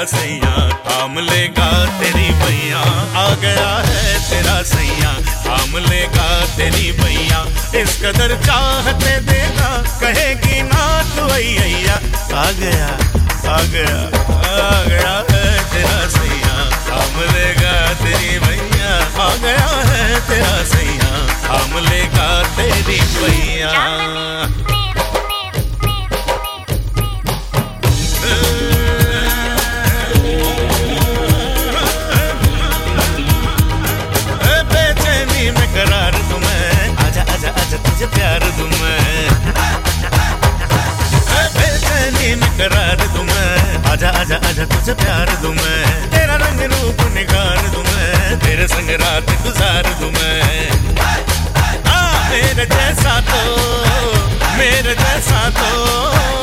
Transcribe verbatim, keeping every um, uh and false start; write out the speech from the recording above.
सैया, थाम लेगा तेरी भैया। आ गया है तेरा सैया, थाम लेगा तेरी भैया। इस कदर चाहते देगा, कहेगी ना तू अय्या। आ गया आ गया आ गया है तेरा सैया, थाम लेगा तेरी भैया। आ गया है तेरा सैया, थाम लेगा तेरी भैया। बेचैनी में करार दूं मैं, आजा आजा आजा तुझे प्यार दूं मैं। बेचैनी में करार दूं मैं, आजा आजा आजा तुझे प्यार दूं मैं। तेरा रंग रूप निखार दूं मैं, तेरे संग रात गुजार दूं मैं। आ, मेरे जैसा तो मेरे जैसा तो